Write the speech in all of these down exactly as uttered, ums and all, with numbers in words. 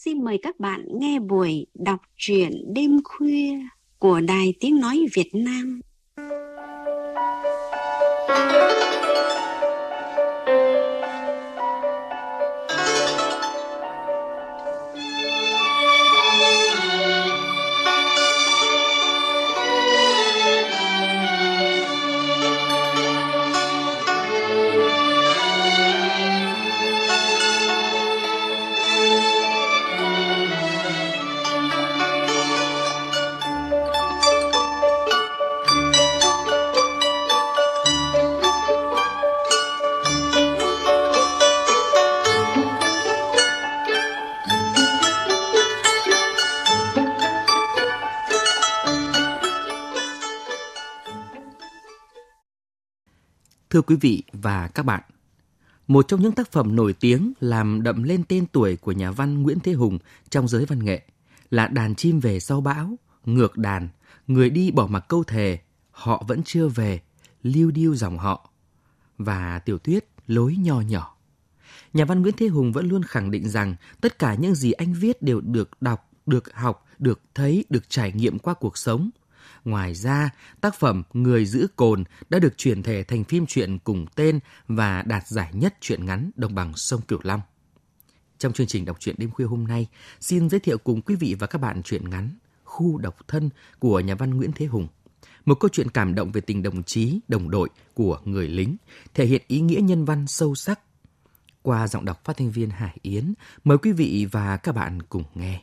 xin mời các bạn nghe buổi đọc truyện đêm khuya của Đài Tiếng Nói Việt Nam. Thưa quý vị và các bạn, một trong những tác phẩm nổi tiếng làm đậm lên tên tuổi của nhà văn Nguyễn Thế Hùng trong giới văn nghệ là Đàn chim về sau bão, Ngược đàn, Người đi bỏ mặc câu thề, Họ vẫn chưa về, Lưu điêu dòng họ và tiểu thuyết Lối nho nhỏ. Nhà văn Nguyễn Thế Hùng vẫn luôn khẳng định rằng tất cả những gì anh viết đều được đọc, được học, được thấy, được trải nghiệm qua cuộc sống. Ngoài ra, tác phẩm Người giữ cồn đã được chuyển thể thành phim truyện cùng tên và đạt giải nhất truyện ngắn đồng bằng sông Cửu Long. Trong chương trình đọc truyện đêm khuya hôm nay, xin giới thiệu cùng quý vị và các bạn truyện ngắn Khu độc thân của nhà văn Nguyễn Thế Hùng. Một câu chuyện cảm động về tình đồng chí, đồng đội của người lính, thể hiện ý nghĩa nhân văn sâu sắc. Qua giọng đọc phát thanh viên Hải Yến, mời quý vị và các bạn cùng nghe.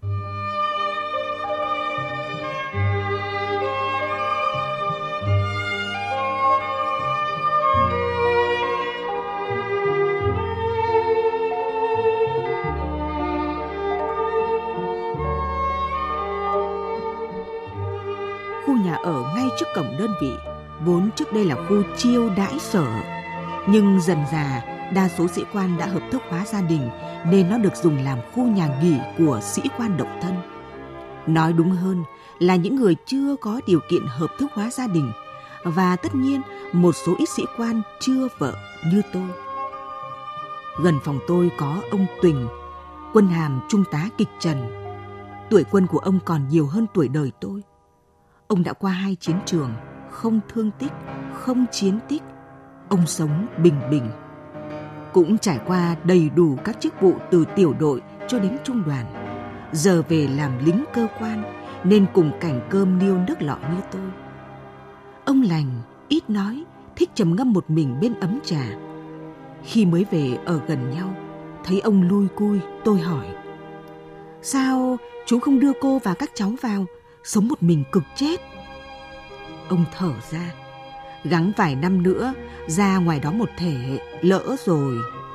Khu nhà ở ngay trước cổng đơn vị, vốn trước đây là khu chiêu đãi sở. Nhưng dần dà, đa số sĩ quan đã hợp thức hóa gia đình nên nó được dùng làm khu nhà nghỉ của sĩ quan độc thân. Nói đúng hơn là những người chưa có điều kiện hợp thức hóa gia đình, và tất nhiên một số ít sĩ quan chưa vợ như tôi. Gần phòng tôi có ông Tuỳnh, quân hàm trung tá kịch trần. Tuổi quân của ông còn nhiều hơn tuổi đời tôi. Ông đã qua hai chiến trường, không thương tích, không chiến tích. Ông sống bình bình. Cũng trải qua đầy đủ các chức vụ từ tiểu đội cho đến trung đoàn. Giờ về làm lính cơ quan nên cùng cảnh cơm niêu nước lọ như tôi. Ông lành, ít nói, thích trầm ngâm một mình bên ấm trà. Khi mới về ở gần nhau, thấy ông lui cui, tôi hỏi: sao chú không đưa cô và các cháu vào, sống một mình cực chết? Ông thở ra: gắng vài năm nữa ra ngoài đó một thể, lỡ rồi.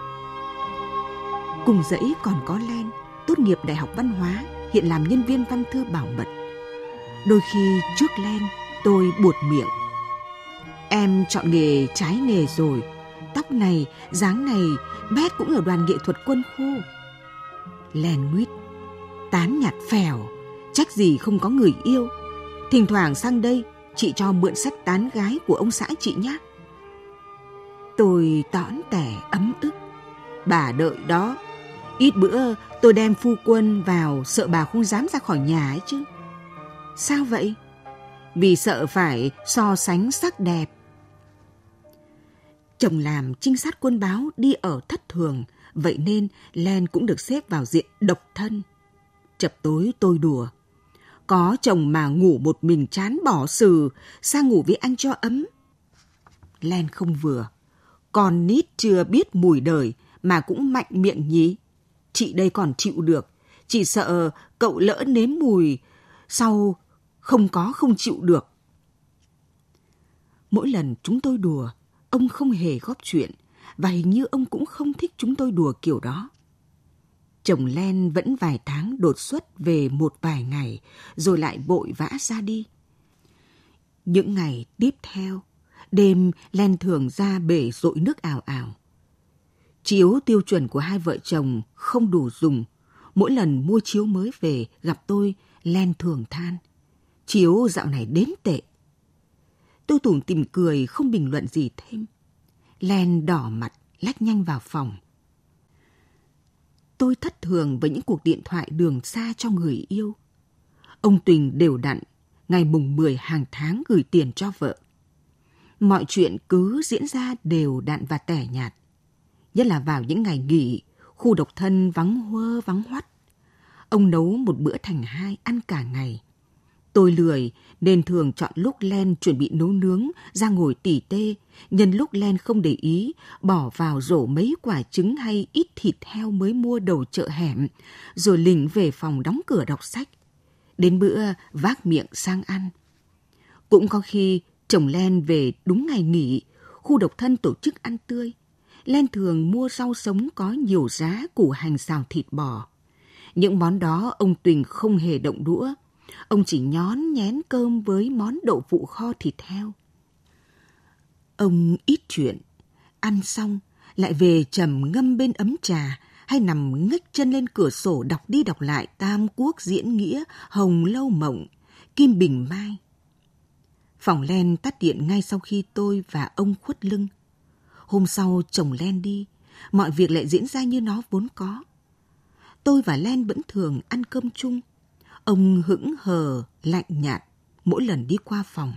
Cùng dãy còn có Len, tốt nghiệp Đại học Văn hóa, hiện làm nhân viên văn thư bảo mật. Đôi khi trước Len tôi buột miệng: em chọn nghề trái nghề rồi, tóc này, dáng này, Bét cũng ở đoàn nghệ thuật quân khu. Len nguyết: tán nhạt phèo, trách gì không có người yêu. Thỉnh thoảng sang đây, chị cho mượn sách tán gái của ông xã chị nhé. Tôi tõn tẻ ấm ức: bà đợi đó, ít bữa tôi đem phu quân vào, sợ bà không dám ra khỏi nhà ấy chứ. Sao vậy? Vì sợ phải so sánh sắc đẹp. Chồng làm trinh sát quân báo đi ở thất thường, vậy nên Len cũng được xếp vào diện độc thân. Chập tối tôi đùa: có chồng mà ngủ một mình chán bỏ sừ, sang ngủ với anh cho ấm. Len không vừa: con nít chưa biết mùi đời mà cũng mạnh miệng nhí. Chị đây còn chịu được, chỉ sợ cậu lỡ nếm mùi, sau không có không chịu được. Mỗi lần chúng tôi đùa, ông không hề góp chuyện, và hình như ông cũng không thích chúng tôi đùa kiểu đó. Chồng Len vẫn vài tháng đột xuất về một vài ngày, rồi lại vội vã ra đi. Những ngày tiếp theo, đêm Len thường ra bể dội nước ào ào. Chiếu tiêu chuẩn của hai vợ chồng không đủ dùng. Mỗi lần mua chiếu mới về gặp tôi, Len thường than: chiếu dạo này đến tệ. Tôi tủm tỉm cười, không bình luận gì thêm. Len đỏ mặt, lách nhanh vào phòng. tôi thất thường với những cuộc điện thoại đường xa cho người yêu. Ông Tuỳnh đều đặn, ngày mùng mười hàng tháng gửi tiền cho vợ. Mọi chuyện cứ diễn ra đều đặn và tẻ nhạt. Nhất là vào những ngày nghỉ, khu độc thân vắng huơ vắng hoắt. Ông nấu một bữa thành hai, ăn cả ngày. Tôi lười nên thường chọn lúc Len chuẩn bị nấu nướng ra ngồi tỉ tê, nhân lúc Len không để ý, bỏ vào rổ mấy quả trứng hay ít thịt heo mới mua đầu chợ hẻm, rồi lỉnh về phòng đóng cửa đọc sách. Đến bữa vác miệng sang ăn. Cũng có khi chồng Len về đúng ngày nghỉ, khu độc thân tổ chức ăn tươi. Len thường mua rau sống có nhiều giá, củ hành xào thịt bò. Những món đó ông Tuỳnh không hề động đũa. Ông chỉ nhón nhén cơm với món đậu phụ kho thịt heo. Ông ít chuyện, ăn xong lại về trầm ngâm bên ấm trà hay nằm ngách chân lên cửa sổ đọc đi đọc lại Tam Quốc Diễn Nghĩa, Hồng Lâu Mộng, Kim Bình Mai. Phòng Len tắt điện ngay sau khi tôi và ông khuất lưng. Hôm sau chồng Len đi, mọi việc lại diễn ra như nó vốn có. Tôi và Len vẫn thường ăn cơm chung. Ông hững hờ, lạnh nhạt mỗi lần đi qua phòng.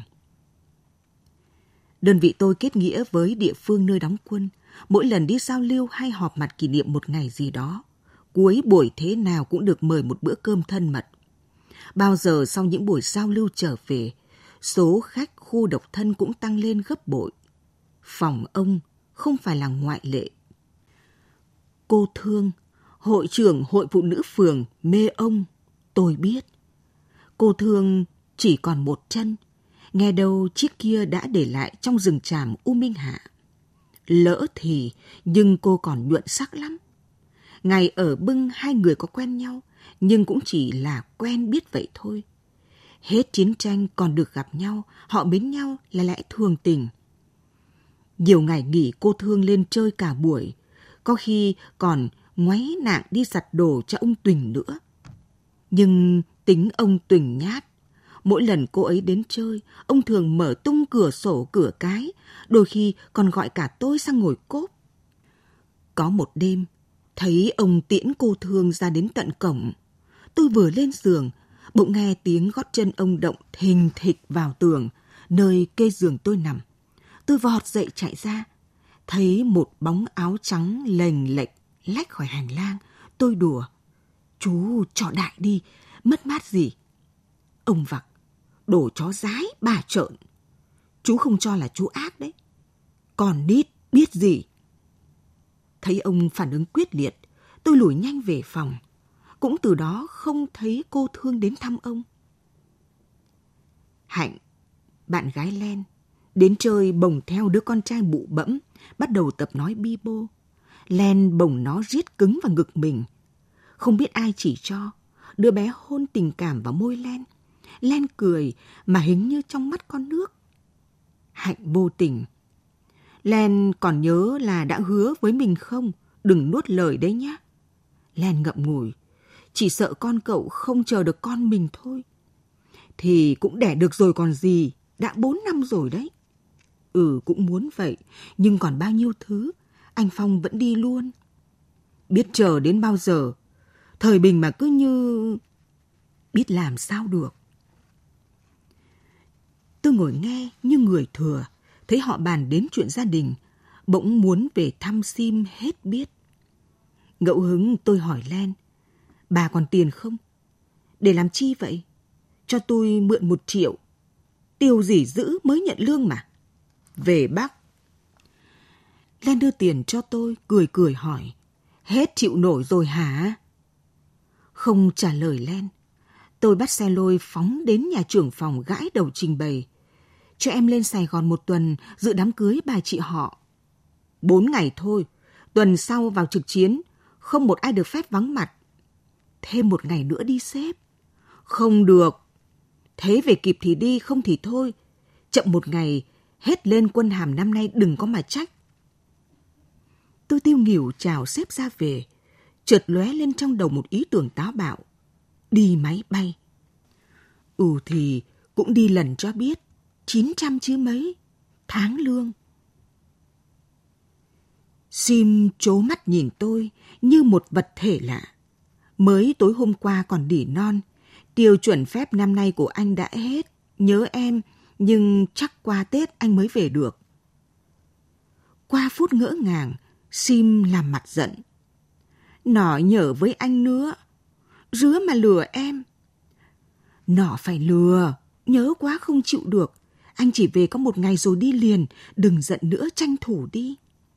Đơn vị tôi kết nghĩa với địa phương nơi đóng quân. Mỗi lần đi giao lưu hay họp mặt kỷ niệm một ngày gì đó, cuối buổi thế nào cũng được mời một bữa cơm thân mật. Bao giờ sau những buổi giao lưu trở về, số khách khu độc thân cũng tăng lên gấp bội. Phòng ông không phải là ngoại lệ. Cô Thương, hội trưởng hội phụ nữ phường mê ông, tôi biết. Cô Thương chỉ còn một chân, nghe đâu chiếc kia đã để lại trong rừng tràm U Minh Hạ. Lỡ thì, nhưng cô còn nhuận sắc lắm. Ngày ở Bưng hai người có quen nhau, nhưng cũng chỉ là quen biết vậy thôi. Hết chiến tranh còn được gặp nhau, họ mến nhau là lẽ thường tình. Nhiều ngày nghỉ cô Thương lên chơi cả buổi, có khi còn ngoáy nạng đi giặt đồ cho ông Tuỳnh nữa. Nhưng tính ông Tuỳnh nhát. Mỗi lần cô ấy đến chơi, ông thường mở tung cửa sổ cửa cái, đôi khi còn gọi cả tôi sang ngồi cốp. Có một đêm, thấy ông tiễn cô Thương ra đến tận cổng. Tôi vừa lên giường, bỗng nghe tiếng gót chân ông động thình thịch vào tường, nơi kê giường tôi nằm. Tôi vọt dậy chạy ra, thấy một bóng áo trắng lềnh lệch lách khỏi hành lang. Tôi đùa, chú cho đại đi, mất mát gì. Ông vặc, đồ chó dái bà trợn. Chú không cho là chú ác đấy. Còn nít biết gì. Thấy ông phản ứng quyết liệt, tôi lủi nhanh về phòng. Cũng từ đó không thấy cô Thương đến thăm ông. Hạnh, bạn gái Len, đến chơi bồng theo đứa con trai bụ bẫm, bắt đầu tập nói bi bô. Len bồng nó riết cứng vào ngực mình. Không biết ai chỉ cho, đứa bé hôn tình cảm vào môi Len. Len cười mà hình như trong mắt con nước. Hạnh vô tình. Len còn nhớ là đã hứa với mình không? Đừng nuốt lời đấy nhá. Len ngậm ngùi. Chỉ sợ con cậu không chờ được con mình thôi. Thì cũng đẻ được rồi còn gì. Đã bốn năm rồi đấy. Ừ, cũng muốn vậy. Nhưng còn bao nhiêu thứ. Anh Phong vẫn đi luôn. Biết chờ đến bao giờ. Thời bình mà cứ như... Biết làm sao được. Tôi ngồi nghe như người thừa. Thấy họ bàn đến chuyện gia đình. Bỗng muốn về thăm sim hết biết. Ngẫu hứng tôi hỏi Len. Bà còn tiền không? Để làm chi vậy? Cho tôi mượn một triệu. Tiêu gì dữ mới nhận lương mà. Về Bắc. Len đưa tiền cho tôi, cười cười hỏi. Hết chịu nổi rồi hả? Không trả lời Len. Tôi bắt xe lôi phóng đến nhà trưởng phòng gãi đầu trình bày. Cho em lên Sài Gòn một tuần dự đám cưới bà chị họ. Bốn ngày thôi, tuần sau vào trực chiến, không một ai được phép vắng mặt. Thêm một ngày nữa đi sếp. Không được. Thế về kịp thì đi, không thì thôi. Chậm một ngày, hết lên quân hàm năm nay đừng có mà trách. Tôi tiêu nghỉu chào sếp ra về. Chợt lóe lên trong đầu một ý tưởng táo bạo. Đi máy bay. Ừ thì cũng đi lần cho biết. Chín trăm chứ mấy. Tháng lương. Sim trố mắt nhìn tôi như một vật thể lạ. Mới tối hôm qua còn đỉ non, tiêu chuẩn phép năm nay của anh đã hết. Nhớ em, nhưng chắc qua Tết anh mới về được. Qua phút ngỡ ngàng, Sim làm mặt giận. Nó nhở với anh nữa, rứa mà lừa em. Nó phải lừa, nhớ quá không chịu được. Anh chỉ về có một ngày rồi đi liền, đừng giận nữa, tranh thủ đi.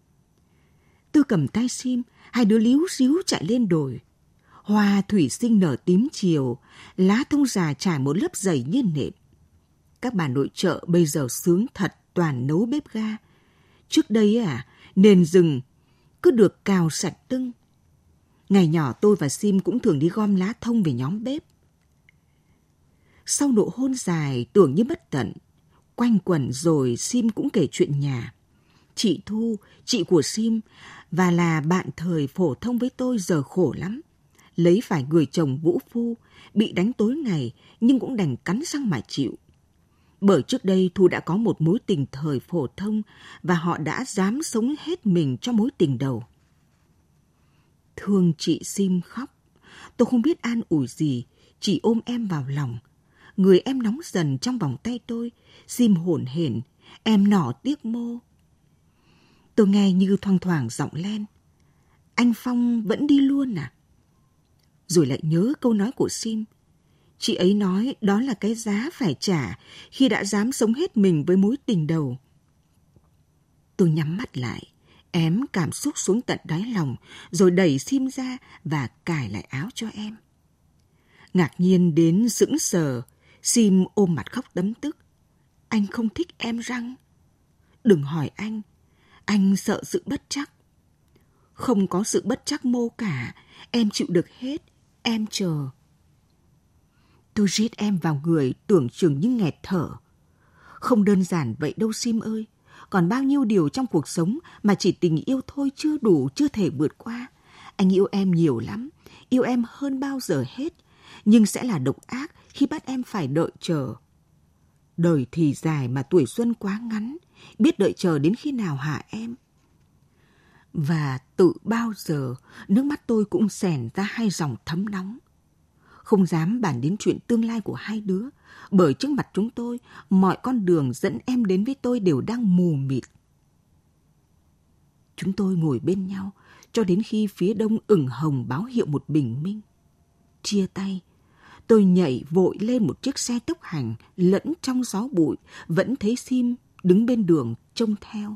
Tôi cầm tay Sim, hai đứa líu ríu chạy lên đồi. Hoa thủy sinh nở tím chiều, lá thông già trải một lớp dày như nệm. Các bà nội trợ bây giờ sướng thật, toàn nấu bếp ga. Trước đây à, nền rừng cứ được cào sạch tưng. Ngày nhỏ tôi và Sim cũng thường đi gom lá thông về nhóm bếp. Sau nụ hôn dài tưởng như bất tận, quanh quẩn rồi Sim cũng kể chuyện nhà. Chị Thu, chị của Sim và là bạn thời phổ thông với tôi giờ khổ lắm. Lấy phải người chồng vũ phu, bị đánh tối ngày nhưng cũng đành cắn răng mà chịu. Bởi trước đây Thu đã có một mối tình thời phổ thông và họ đã dám sống hết mình cho mối tình đầu. Thương chị Sim khóc. Tôi không biết an ủi gì, chỉ ôm em vào lòng. Người em nóng dần trong vòng tay tôi, Sim hổn hển, em nỏ tiếc mô. Tôi nghe như thoang thoảng giọng Len. Anh Phong vẫn đi luôn à? Rồi lại nhớ câu nói của Sim. Chị ấy nói đó là cái giá phải trả khi đã dám sống hết mình với mối tình đầu. Tôi nhắm mắt lại, ém cảm xúc xuống tận đáy lòng, rồi đẩy Sim ra và cài lại áo cho em. Ngạc nhiên đến sững sờ, Sim ôm mặt khóc đấm tức. Anh không thích em răng? Đừng hỏi anh, anh sợ sự bất chắc. Không có sự bất chắc mô cả, em chịu được hết, em chờ. Tôi rít em vào người tưởng chừng như nghẹt thở. Không đơn giản vậy đâu Sim ơi, còn bao nhiêu điều trong cuộc sống mà chỉ tình yêu thôi chưa đủ, chưa thể vượt qua. Anh yêu em nhiều lắm, yêu em hơn bao giờ hết, nhưng sẽ là độc ác khi bắt em phải đợi chờ. Đời thì dài mà tuổi xuân quá ngắn, biết đợi chờ đến khi nào hả em? Và tự bao giờ nước mắt tôi cũng xèn ra hai dòng thấm nóng. Không dám bàn đến chuyện tương lai của hai đứa, bởi trước mặt chúng tôi, mọi con đường dẫn em đến với tôi đều đang mù mịt. Chúng tôi ngồi bên nhau cho đến khi phía đông ửng hồng báo hiệu một bình minh. Chia tay, tôi nhảy vội lên một chiếc xe tốc hành lẫn trong gió bụi, vẫn thấy Sim đứng bên đường trông theo.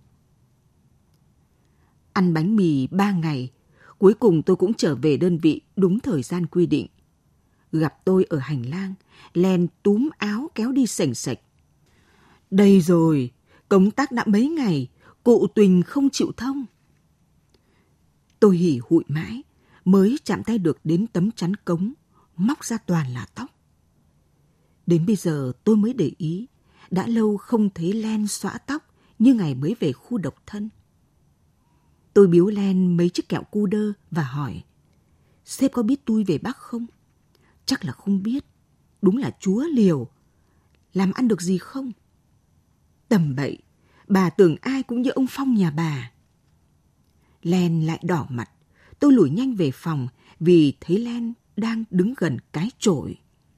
Ăn bánh mì ba ngày, cuối cùng tôi cũng trở về đơn vị đúng thời gian quy định. Gặp tôi ở hành lang, Len túm áo kéo đi sành sạch. Đây rồi, công tác đã mấy ngày, cụ Tuỳnh không chịu thông. Tôi hỉ hụi mãi, mới chạm tay được đến tấm chắn cống, móc ra toàn là tóc. Đến bây giờ tôi mới để ý, đã lâu không thấy Len xõa tóc như ngày mới về khu độc thân. Tôi biếu Len mấy chiếc kẹo cu đơ và hỏi, sếp có biết tôi về Bắc không? Chắc là không biết, đúng là chúa liều. Làm ăn được gì không? Tầm bậy, bà tưởng ai cũng như ông Phong nhà bà. Len lại đỏ mặt, tôi lủi nhanh về phòng vì thấy Len đang đứng gần cái chổi.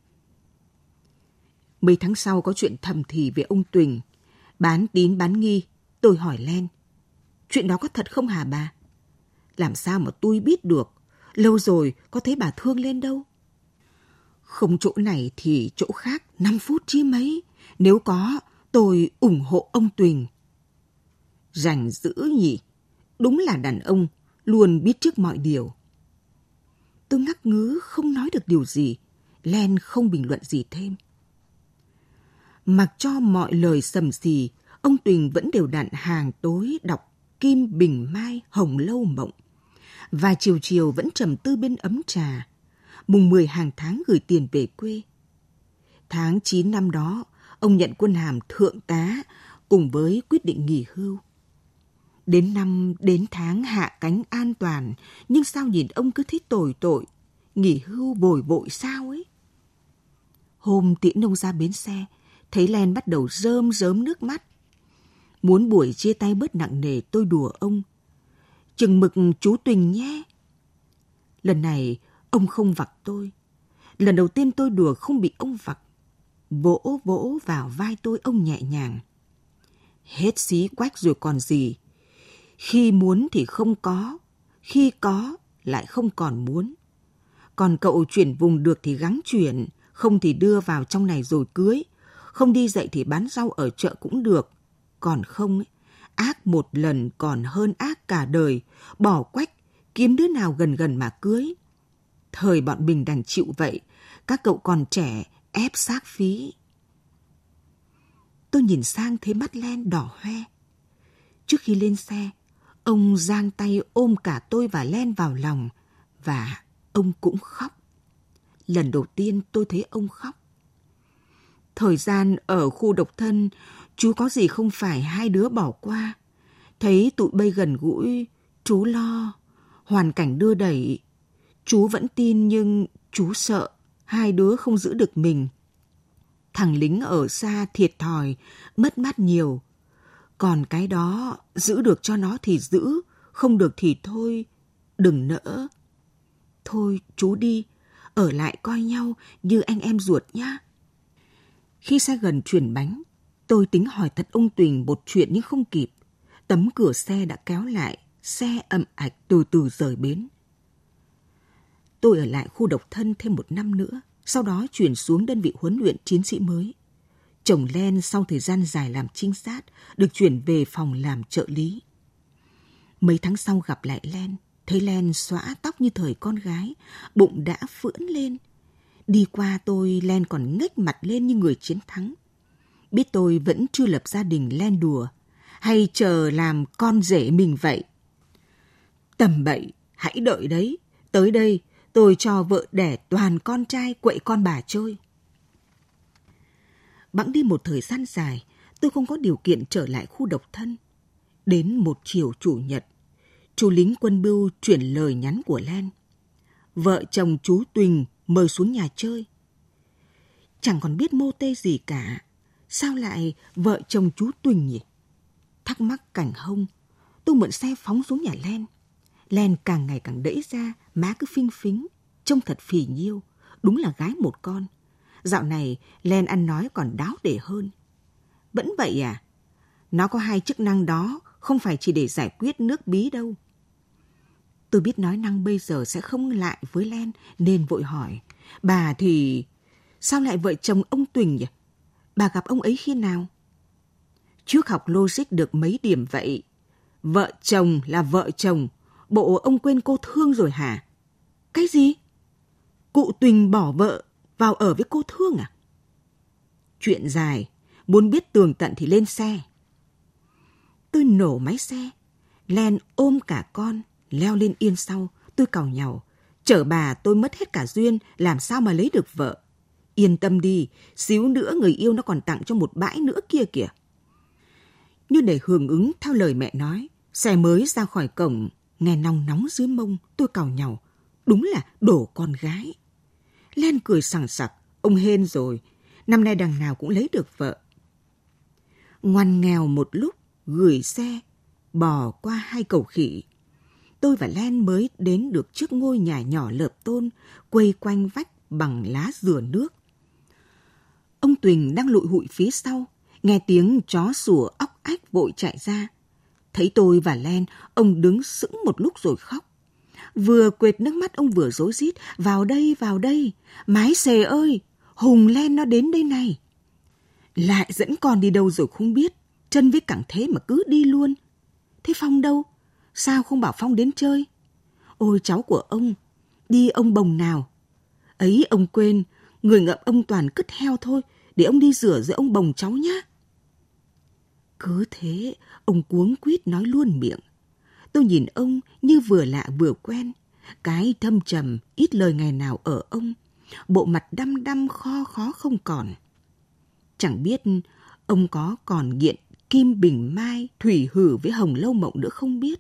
Mấy tháng sau có chuyện thầm thì về ông Tuỳnh, bán tín bán nghi. Tôi hỏi Len, chuyện đó có thật không hả bà? Làm sao mà tôi biết được, lâu rồi có thấy bà thương lên đâu. Không chỗ này thì chỗ khác, năm phút chứ mấy. Nếu có, tôi ủng hộ ông Tuỳnh. Rành dữ nhỉ, đúng là đàn ông, luôn biết trước mọi điều. Tôi ngắc ngứ không nói được điều gì, Len không bình luận gì thêm. Mặc cho mọi lời sầm xì, ông Tuỳnh vẫn đều đặn hàng tối đọc Kim Bình Mai Hồng Lâu Mộng. Và chiều chiều vẫn trầm tư bên ấm trà. Mùng mười hàng tháng gửi tiền về quê. Tháng chín năm đó, ông nhận quân hàm thượng tá cùng với quyết định nghỉ hưu. Đến năm, đến tháng hạ cánh an toàn, nhưng sao nhìn ông cứ thấy tồi tội, nghỉ hưu bồi bội sao ấy. Hôm tiễn ông ra bến xe, thấy Len bắt đầu rơm rớm nước mắt. Muốn buổi chia tay bớt nặng nề, tôi đùa ông. chừng mực chú Tuỳnh nhé. Lần này ông không vặc tôi. Lần đầu tiên tôi đùa không bị ông vặc. Vỗ vỗ vào vai tôi ông nhẹ nhàng. Hết xí quách rồi còn gì. Khi muốn thì không có, khi có lại không còn muốn. Còn cậu chuyển vùng được thì gắng chuyển, không thì đưa vào trong này rồi cưới. Không đi dạy thì bán rau ở chợ cũng được. Còn không, ác một lần còn hơn ác cả đời. Bỏ quách, kiếm đứa nào gần gần mà cưới. Thời bọn mình đành chịu vậy, các cậu còn trẻ, ép xác phí. Tôi nhìn sang thấy mắt Len đỏ hoe. Trước khi lên xe, ông giang tay ôm cả tôi và Len vào lòng, và ông cũng khóc. Lần đầu tiên tôi thấy ông khóc. Thời gian ở khu độc thân, chú có gì không phải hai đứa bỏ qua. Thấy tụi bây gần gũi, chú lo. Hoàn cảnh đưa đẩy, chú vẫn tin nhưng chú sợ hai đứa không giữ được mình. Thằng lính ở xa thiệt thòi, mất mát nhiều. Còn cái đó, giữ được cho nó thì giữ, không được thì thôi, đừng nỡ. Thôi chú đi, ở lại coi nhau như anh em ruột nhá. Khi xe gần chuyển bánh, tôi tính hỏi thật ông Tuỳnh một chuyện nhưng không kịp. Tấm cửa xe đã kéo lại, xe ầm ạch từ từ rời bến. Tôi ở lại khu độc thân thêm một năm nữa, sau đó chuyển xuống đơn vị huấn luyện chiến sĩ mới. Chồng Len sau thời gian dài làm trinh sát, được chuyển về phòng làm trợ lý. Mấy tháng sau gặp lại Len, thấy Len xõa tóc như thời con gái, bụng đã phưỡn lên. Đi qua tôi, Len còn ngếch mặt lên như người chiến thắng. Biết tôi vẫn chưa lập gia đình, Len đùa, hay chờ làm con rể mình vậy. Tầm bậy, hãy đợi đấy, tới đây tôi cho vợ đẻ toàn con trai quậy con bà chơi. Bẵng đi một thời gian dài, tôi không có điều kiện trở lại khu độc thân. Đến một chiều chủ nhật, chú lính quân bưu chuyển lời nhắn của Len. Vợ chồng chú Tuỳnh mời xuống nhà chơi. Chẳng còn biết mô tê gì cả. Sao lại vợ chồng chú Tuỳnh nhỉ? Thắc mắc cảnh hông, tôi mượn xe phóng xuống nhà Len. Len càng ngày càng đẫy ra, má cứ phinh phính, trông thật phì nhiêu, đúng là gái một con. Dạo này Len ăn nói còn đáo để hơn. Vẫn vậy à? Nó có hai chức năng đó, không phải chỉ để giải quyết nước bí đâu. Tôi biết nói năng bây giờ sẽ không lại với Len, nên vội hỏi. Bà thì... sao lại vợ chồng ông Tuỳnh nhỉ? Bà gặp ông ấy khi nào? Trước học logic được mấy điểm vậy. Vợ chồng là vợ chồng. Bộ ông quên cô Thương rồi hả? Cái gì? Cụ Tuỳnh bỏ vợ vào ở với cô Thương à? Chuyện dài, muốn biết tường tận thì lên xe. Tôi nổ máy xe. Len ôm cả con, leo lên yên sau. Tôi càu nhàu. Chở bà tôi mất hết cả duyên, làm sao mà lấy được vợ. Yên tâm đi, xíu nữa người yêu nó còn tặng cho một bãi nữa kia kìa. Như để hưởng ứng theo lời mẹ nói, xe mới ra khỏi cổng, nghe nóng nóng dưới mông, tôi càu nhàu. Đúng là đổ con gái. Len cười sằng sặc, ông hên rồi, năm nay đằng nào cũng lấy được vợ. Ngoằn nghèo một lúc, gửi xe, bò qua hai cầu khỉ. Tôi và Len mới đến được trước ngôi nhà nhỏ lợp tôn, quây quanh vách bằng lá dừa nước. Ông Tuỳnh đang lụi hụi phía sau, nghe tiếng chó sủa óc ách vội chạy ra. Thấy tôi và Len, ông đứng sững một lúc rồi khóc. Vừa quệt nước mắt ông vừa rối rít, vào đây, vào đây, mái xề ơi, Hùng Len nó đến đây này. Lại dẫn con đi đâu rồi không biết, chân với cẳng thế mà cứ đi luôn. Thế Phong đâu? Sao không bảo Phong đến chơi? Ôi cháu của ông, đi ông bồng nào. Ấy ông quên, người ngậm ông toàn cứt heo thôi, để ông đi rửa giữa ông bồng cháu nhá. Cứ thế, ông cuống quýt nói luôn miệng. Tôi nhìn ông như vừa lạ vừa quen. Cái thâm trầm, ít lời ngày nào ở ông. Bộ mặt đăm đăm kho khó không còn. Chẳng biết ông có còn nghiện Kim Bình Mai, Thủy Hử với Hồng Lâu Mộng nữa không biết.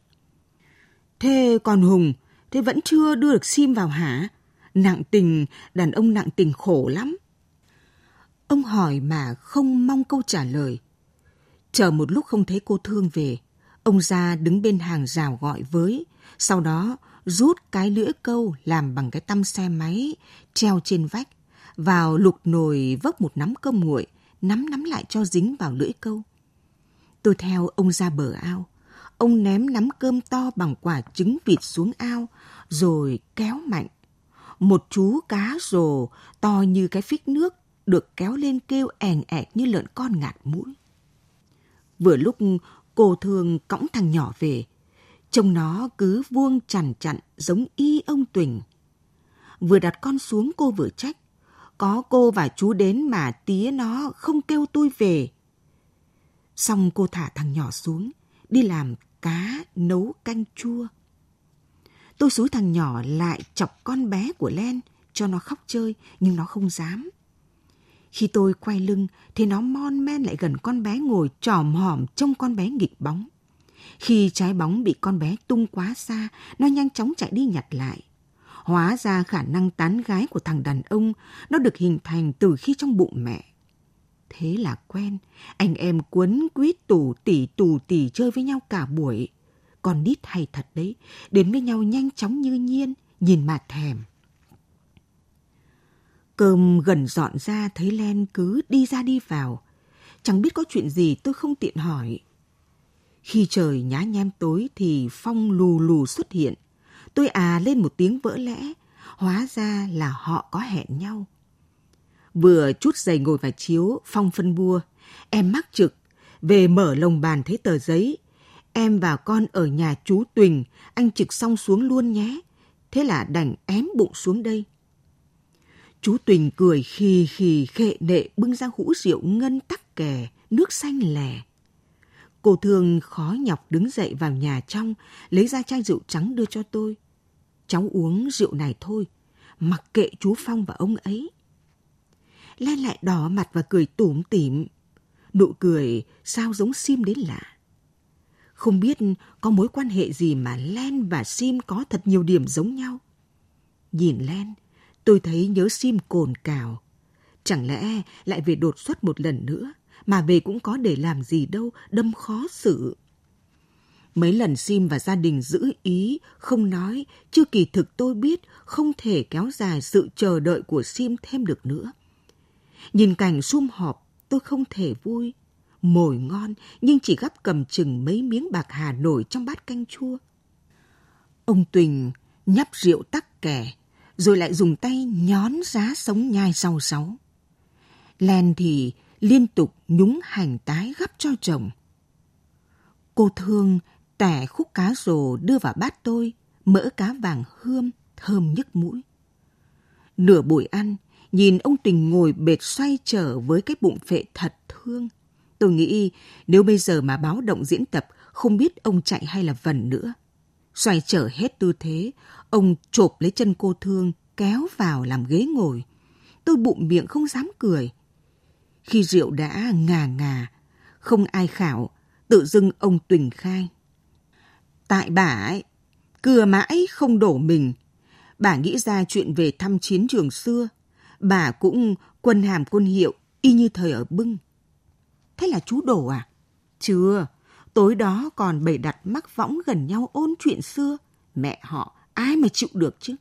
Thế còn Hùng, thế vẫn chưa đưa được sim vào hả? Nặng tình, đàn ông nặng tình khổ lắm. Ông hỏi mà không mong câu trả lời. Chờ một lúc không thấy cô Thương về, Ông ra đứng bên hàng rào gọi với, sau đó rút cái lưỡi câu làm bằng cái tăm xe máy treo trên vách, vào luộc nồi vốc một nắm cơm nguội, nắm nắm lại cho dính vào lưỡi câu. Tôi theo ông ra bờ ao. Ông ném nắm cơm to bằng quả trứng vịt xuống ao, rồi kéo mạnh. Một chú cá rồ to như cái phích nước được kéo lên kêu èn ẹt như lợn con ngạt mũi. Vừa lúc cô Thương cõng thằng nhỏ về, trông nó cứ vuông chằn chặn giống y ông Tuỳnh. Vừa đặt con xuống cô vừa trách, có cô và chú đến mà tía nó không kêu tôi về. Xong cô thả thằng nhỏ xuống, đi làm cá nấu canh chua. Tôi xúi thằng nhỏ lại chọc con bé của Len cho nó khóc chơi, nhưng nó không dám. Khi tôi quay lưng thì nó mon men lại gần con bé ngồi chòm hòm trông con bé nghịch bóng. Khi trái bóng bị con bé tung quá xa, nó nhanh chóng chạy đi nhặt lại. Hóa ra khả năng tán gái của thằng đàn ông nó được hình thành từ khi trong bụng mẹ. Thế là quen, anh em quấn quýt tù tỉ tù tỉ chơi với nhau cả buổi. Con nít hay thật đấy, đến với nhau nhanh chóng như nhiên, nhìn mà thèm. Cơm gần dọn ra thấy Len cứ đi ra đi vào. Chẳng biết có chuyện gì tôi không tiện hỏi. Khi trời nhá nhem tối thì Phong lù lù xuất hiện. Tôi à lên một tiếng vỡ lẽ, hóa ra là họ có hẹn nhau. Vừa trút giày ngồi vào chiếu, Phong phân bua. Em mắc trực, về mở lồng bàn thấy tờ giấy. Em và con ở nhà chú Tuỳnh, anh trực xong xuống luôn nhé. Thế là đành ém bụng xuống đây. Chú Tuỳnh cười khì khì khệ nệ bưng ra hũ rượu ngân tắc kè, nước xanh lè. Cô Thương khó nhọc đứng dậy vào nhà trong, lấy ra chai rượu trắng đưa cho tôi. Cháu uống rượu này thôi, mặc kệ chú Phong và ông ấy. Len lại đỏ mặt và cười tủm tỉm. Nụ cười sao giống Sim đến lạ. Không biết có mối quan hệ gì mà Len và Sim có thật nhiều điểm giống nhau. Nhìn Len, tôi thấy nhớ Sim cồn cào. Chẳng lẽ lại về đột xuất một lần nữa, mà về cũng có để làm gì đâu, đâm khó xử. Mấy lần Sim và gia đình giữ ý, không nói, chứ kỳ thực tôi biết không thể kéo dài sự chờ đợi của Sim thêm được nữa. Nhìn cảnh sum họp, tôi không thể vui. Mồi ngon, nhưng chỉ gắp cầm chừng mấy miếng bạc hà nổi trong bát canh chua. Ông Tuỳnh nhấp rượu tắc kè, rồi lại dùng tay nhón giá sống nhai rau ráu. Len thì liên tục nhúng hành tái gắp cho chồng. Cô Thương tẻ khúc cá rồ đưa vào bát tôi, mỡ cá vàng hươm, thơm nhức mũi. Nửa buổi ăn, nhìn ông Tuỳnh ngồi bệt xoay trở với cái bụng phệ thật thương. Tôi nghĩ nếu bây giờ mà báo động diễn tập, không biết ông chạy hay là vần nữa. Xoay trở hết tư thế, ông chộp lấy chân cô Thương, kéo vào làm ghế ngồi. Tôi bụng miệng không dám cười. Khi rượu đã ngà ngà, không ai khảo, tự dưng ông Tuỳnh khai. Tại bà ấy, cưa mãi không đổ mình. Bà nghĩ ra chuyện về thăm chiến trường xưa. Bà cũng quân hàm quân hiệu, y như thời ở Bưng. Thế là chú đổ à? Chưa, tối đó còn bày đặt mắc võng gần nhau ôn chuyện xưa. Mẹ họ, ai mà chịu được chứ?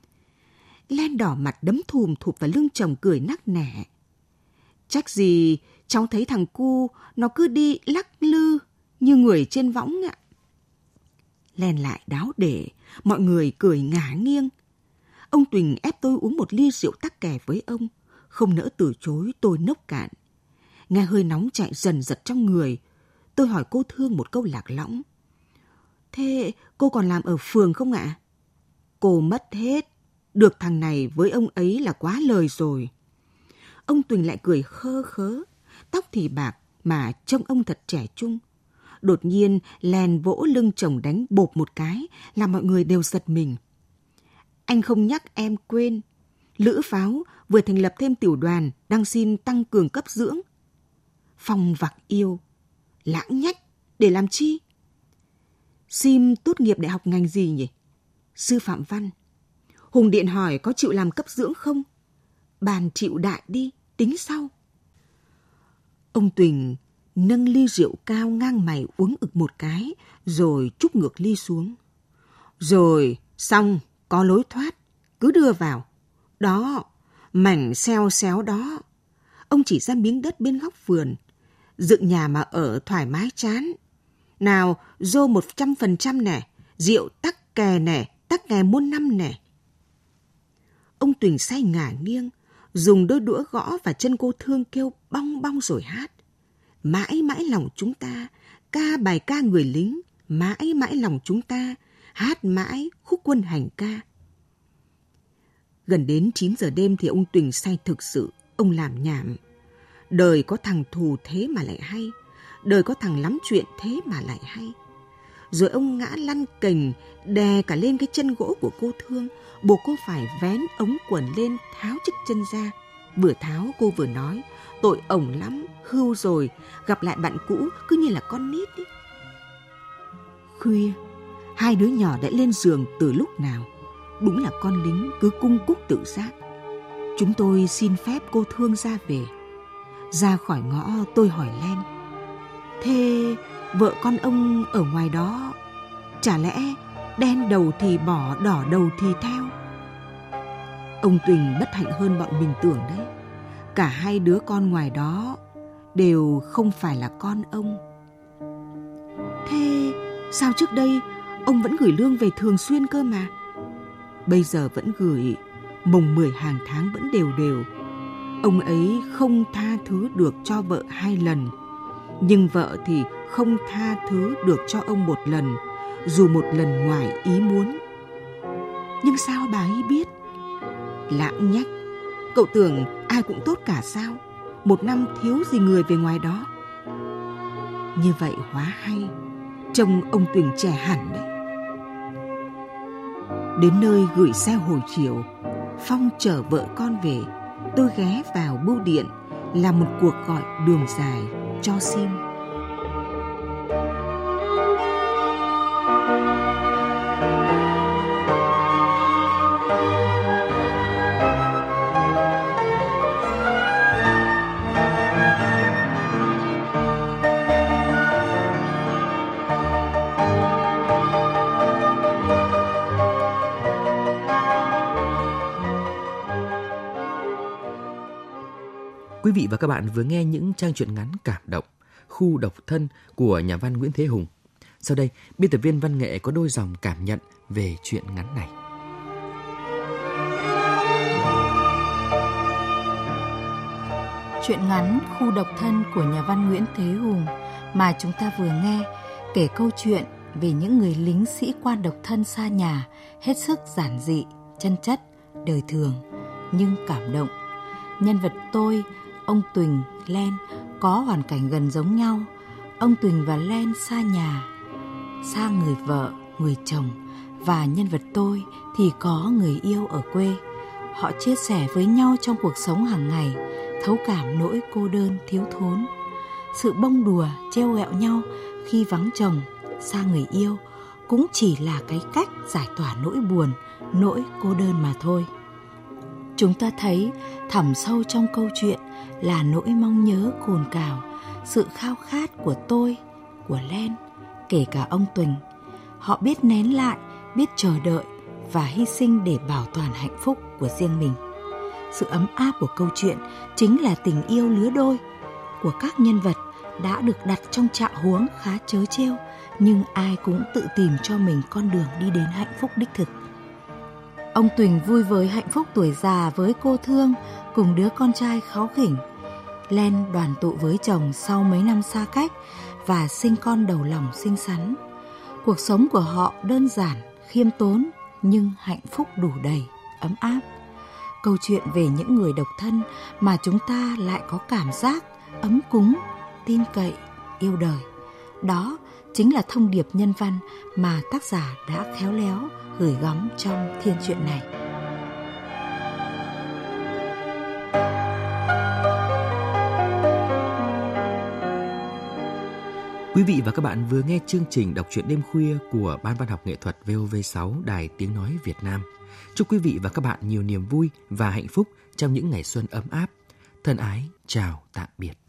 Len đỏ mặt đấm thùm thụp vào lưng chồng cười nắc nẻ. Chắc gì cháu thấy thằng cu nó cứ đi lắc lư như người trên võng ạ. Len lại đáo để, mọi người cười ngả nghiêng. Ông Tuỳnh ép tôi uống một ly rượu tắc kè với ông. Không nỡ từ chối, tôi nốc cạn. Nghe hơi nóng chạy dần dật trong người. Tôi hỏi cô Thương một câu lạc lõng. Thế cô còn làm ở phường không ạ? Cô mất hết. Được thằng này với ông ấy là quá lời rồi. Ông Tuỳnh lại cười khơ khớ. Tóc thì bạc mà trông ông thật trẻ trung. Đột nhiên Len vỗ lưng chồng đánh bộp một cái, làm mọi người đều giật mình. Anh không nhắc em quên. Lữ Pháo vừa thành lập thêm tiểu đoàn đang xin tăng cường cấp dưỡng. Phong vặc yêu. Lãng nhách, để làm chi? Sim tốt nghiệp đại học ngành gì nhỉ? Sư phạm văn. Hùng điện hỏi có chịu làm cấp dưỡng không? Bàn chịu đại đi, tính sau. Ông Tuỳnh nâng ly rượu cao ngang mày uống ực một cái, rồi trúc ngược ly xuống. Rồi, xong, có lối thoát, cứ đưa vào. Đó, mảnh xeo xéo đó. Ông chỉ ra miếng đất bên góc vườn. Dựng nhà mà ở thoải mái chán. Nào, dô một trăm phần trăm nè, rượu tắc kè nè, tắc kè muôn năm nè. Ông Tuỳnh say ngả nghiêng, dùng đôi đũa gõ vào chân cô Thương kêu bong bong rồi hát. Mãi mãi lòng chúng ta, ca bài ca người lính, mãi mãi lòng chúng ta, hát mãi khúc quân hành ca. Gần đến chín giờ đêm thì ông Tuỳnh say thực sự, ông làm nhảm. Đời có thằng thù thế mà lại hay, đời có thằng lắm chuyện thế mà lại hay. Rồi ông ngã lăn cành, đè cả lên cái chân gỗ của cô Thương, buộc cô phải vén ống quần lên tháo chiếc chân ra. Vừa tháo cô vừa nói, tội ổng lắm, hưu rồi, gặp lại bạn cũ cứ như là con nít ấy. Khuya, hai đứa nhỏ đã lên giường từ lúc nào. Đúng là con lính cứ cung cúc tự giác. Chúng tôi xin phép cô Thương ra về. Ra khỏi ngõ tôi hỏi Len: thế vợ con ông ở ngoài đó, chả lẽ đen đầu thì bỏ, đỏ đầu thì theo? Ông Tuỳnh bất hạnh hơn bọn mình tưởng đấy. Cả hai đứa con ngoài đó đều không phải là con ông. Thế sao trước đây ông vẫn gửi lương về thường xuyên cơ mà? Bây giờ vẫn gửi, mùng mười hàng tháng vẫn đều đều. Ông ấy không tha thứ được cho vợ hai lần, nhưng vợ thì không tha thứ được cho ông một lần, dù một lần ngoài ý muốn. Nhưng sao bà ấy biết? Lãng nhách, cậu tưởng ai cũng tốt cả sao? Một năm thiếu gì người về ngoài đó. Như vậy hóa hay, trông ông Tuỳnh trẻ hẳn đấy. Đến nơi gửi xe hồi chiều, Phong chở vợ con về. Tôi ghé vào bưu điện làm một cuộc gọi đường dài cho sim. Quý vị và các bạn vừa nghe những trang truyện ngắn cảm động, Khu độc thân của nhà văn Nguyễn Thế Hùng. Sau đây, biên tập viên văn nghệ có đôi dòng cảm nhận về truyện ngắn này. Truyện ngắn Khu độc thân của nhà văn Nguyễn Thế Hùng mà chúng ta vừa nghe kể câu chuyện về những người lính sĩ quan độc thân xa nhà, hết sức giản dị, chân chất, đời thường, nhưng cảm động. Nhân vật tôi, ông Tuỳnh, Len có hoàn cảnh gần giống nhau. Ông Tuỳnh và Len xa nhà, xa người vợ, người chồng, và nhân vật tôi thì có người yêu ở quê. Họ chia sẻ với nhau trong cuộc sống hàng ngày, thấu cảm nỗi cô đơn thiếu thốn. Sự bông đùa, trêu ghẹo nhau khi vắng chồng, xa người yêu cũng chỉ là cái cách giải tỏa nỗi buồn, nỗi cô đơn mà thôi. Chúng ta thấy thẳm sâu trong câu chuyện là nỗi mong nhớ cồn cào, sự khao khát của tôi, của Len, kể cả ông Tuỳnh. Họ biết nén lại, biết chờ đợi và hy sinh để bảo toàn hạnh phúc của riêng mình. Sự ấm áp của câu chuyện chính là tình yêu lứa đôi của các nhân vật đã được đặt trong trạng huống khá trớ trêu, nhưng ai cũng tự tìm cho mình con đường đi đến hạnh phúc đích thực. Ông Tuỳnh vui với hạnh phúc tuổi già với cô Thương cùng đứa con trai kháu khỉnh. Len đoàn tụ với chồng sau mấy năm xa cách và sinh con đầu lòng xinh xắn. Cuộc sống của họ đơn giản, khiêm tốn nhưng hạnh phúc đủ đầy, ấm áp. Câu chuyện về những người độc thân mà chúng ta lại có cảm giác ấm cúng, tin cậy, yêu đời. Đó chính là thông điệp nhân văn mà tác giả đã khéo léo gửi gắm trong thiên truyện này. Quý vị và các bạn vừa nghe chương trình đọc truyện đêm khuya của Ban Văn học nghệ thuật vê o vê sáu Đài Tiếng Nói Việt Nam. Chúc quý vị và các bạn nhiều niềm vui và hạnh phúc trong những ngày xuân ấm áp. Thân ái, chào tạm biệt.